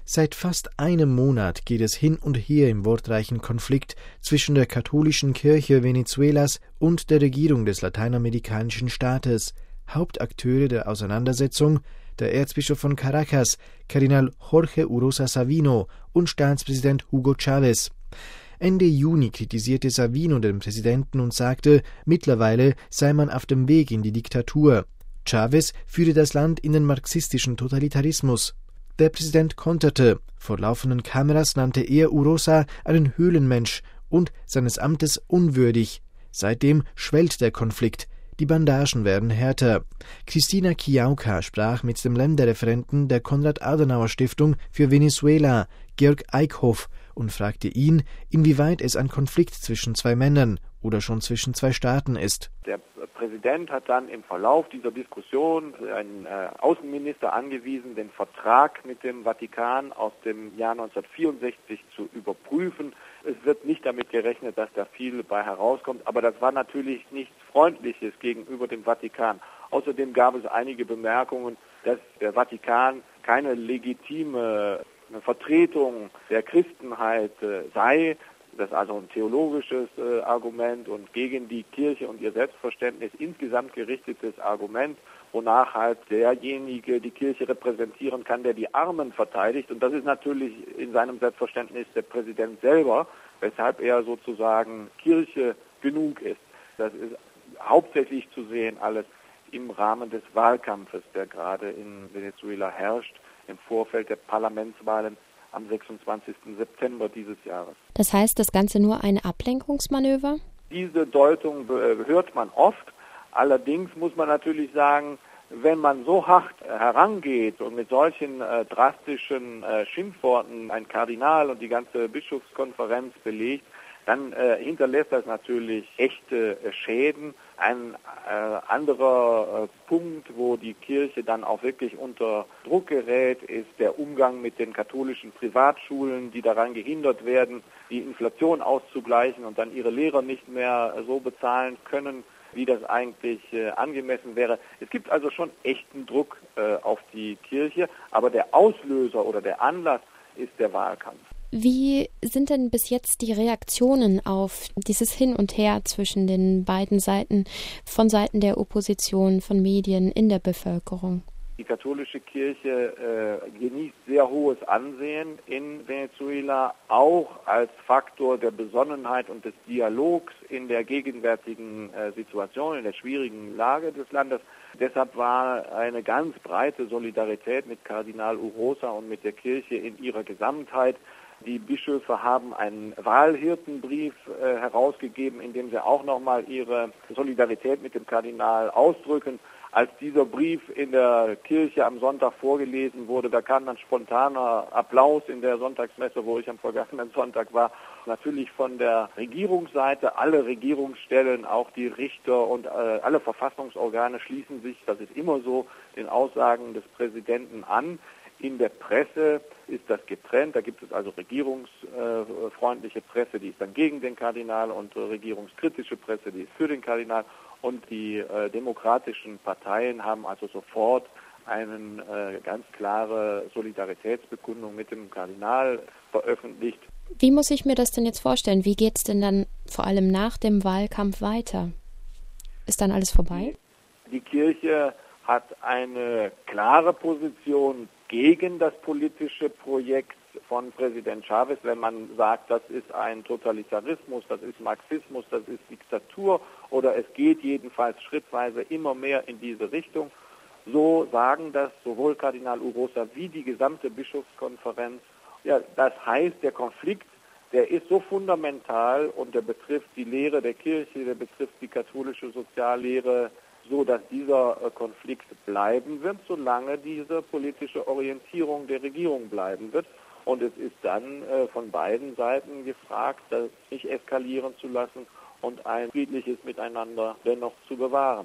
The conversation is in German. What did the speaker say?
Seit fast einem Monat geht es hin und her im wortreichen Konflikt zwischen der katholischen Kirche Venezuelas und der Regierung des lateinamerikanischen Staates. Hauptakteure der Auseinandersetzung der Erzbischof von Caracas, Kardinal Jorge Urosa Savino und Staatspräsident Hugo Chávez. Ende Juni kritisierte Savino den Präsidenten und sagte, mittlerweile sei man auf dem Weg in die Diktatur. Chávez führe das Land in den marxistischen Totalitarismus. Der Präsident konterte. Vor laufenden Kameras nannte er Urosa einen Höhlenmensch und seines Amtes unwürdig. Seitdem schwellt der Konflikt. Die Bandagen werden härter. Cristina Chiauca sprach mit dem Länderreferenten der Konrad-Adenauer-Stiftung für Venezuela, Georg Eickhoff, und fragte ihn, inwieweit es ein Konflikt zwischen zwei Männern oder schon zwischen zwei Staaten ist. Der Präsident hat dann im Verlauf dieser Diskussion einen Außenminister angewiesen, den Vertrag mit dem Vatikan aus dem Jahr 1964 zu überprüfen. Es wird nicht damit gerechnet, dass da viel bei herauskommt, aber das war natürlich nichts Freundliches gegenüber dem Vatikan. Außerdem gab es einige Bemerkungen, dass der Vatikan keine legitime Vertretung der Christenheit sei. Das ist also ein theologisches Argument und gegen die Kirche und ihr Selbstverständnis insgesamt gerichtetes Argument, wonach halt derjenige die Kirche repräsentieren kann, der die Armen verteidigt. Und das ist natürlich in seinem Selbstverständnis der Präsident selber, weshalb er sozusagen Kirche genug ist. Das ist hauptsächlich zu sehen alles im Rahmen des Wahlkampfes, der gerade in Venezuela herrscht, im Vorfeld der Parlamentswahlen am 26. September dieses Jahres. Das heißt, das Ganze nur ein Ablenkungsmanöver? Diese Deutung hört man oft. Allerdings muss man natürlich sagen, wenn man so hart herangeht und mit solchen drastischen Schimpfworten ein Kardinal und die ganze Bischofskonferenz belegt, dann hinterlässt das natürlich echte Schäden. Ein anderer Punkt, wo die Kirche dann auch wirklich unter Druck gerät, ist der Umgang mit den katholischen Privatschulen, die daran gehindert werden, die Inflation auszugleichen und dann ihre Lehrer nicht mehr so bezahlen können, wie das eigentlich angemessen wäre. Es gibt also schon echten Druck auf die Kirche, aber der Auslöser oder der Anlass ist der Wahlkampf. Wie sind denn bis jetzt die Reaktionen auf dieses Hin und Her zwischen den beiden Seiten, von Seiten der Opposition, von Medien, in der Bevölkerung? Die katholische Kirche genießt sehr hohes Ansehen in Venezuela, auch als Faktor der Besonnenheit und des Dialogs in der gegenwärtigen Situation, in der schwierigen Lage des Landes. Deshalb war eine ganz breite Solidarität mit Kardinal Urosa und mit der Kirche in ihrer Gesamtheit. Die Bischöfe haben einen Wahlhirtenbrief herausgegeben, in dem sie auch nochmal ihre Solidarität mit dem Kardinal ausdrücken. Als dieser Brief in der Kirche am Sonntag vorgelesen wurde, da kam dann spontaner Applaus in der Sonntagsmesse, wo ich am vergangenen Sonntag war. Natürlich von der Regierungsseite, alle Regierungsstellen, auch die Richter und alle Verfassungsorgane schließen sich, das ist immer so, den Aussagen des Präsidenten an. In der Presse ist das getrennt, da gibt es also regierungsfreundliche Presse, die ist dann gegen den Kardinal und regierungskritische Presse, die ist für den Kardinal und die demokratischen Parteien haben also sofort eine ganz klare Solidaritätsbekundung mit dem Kardinal veröffentlicht. Wie muss ich mir das denn jetzt vorstellen? Wie geht es denn dann vor allem nach dem Wahlkampf weiter? Ist dann alles vorbei? Die Kirche hat eine klare Position gegen das politische Projekt von Präsident Chávez, wenn man sagt, das ist ein Totalitarismus, das ist Marxismus, das ist Diktatur oder es geht jedenfalls schrittweise immer mehr in diese Richtung. So sagen das sowohl Kardinal Urosa wie die gesamte Bischofskonferenz. Ja, das heißt, der Konflikt, der ist so fundamental und der betrifft die Lehre der Kirche, der betrifft die katholische Soziallehre, so dass dieser Konflikt bleiben wird, solange diese politische Orientierung der Regierung bleiben wird. Und es ist dann von beiden Seiten gefragt, das nicht eskalieren zu lassen und ein friedliches Miteinander dennoch zu bewahren.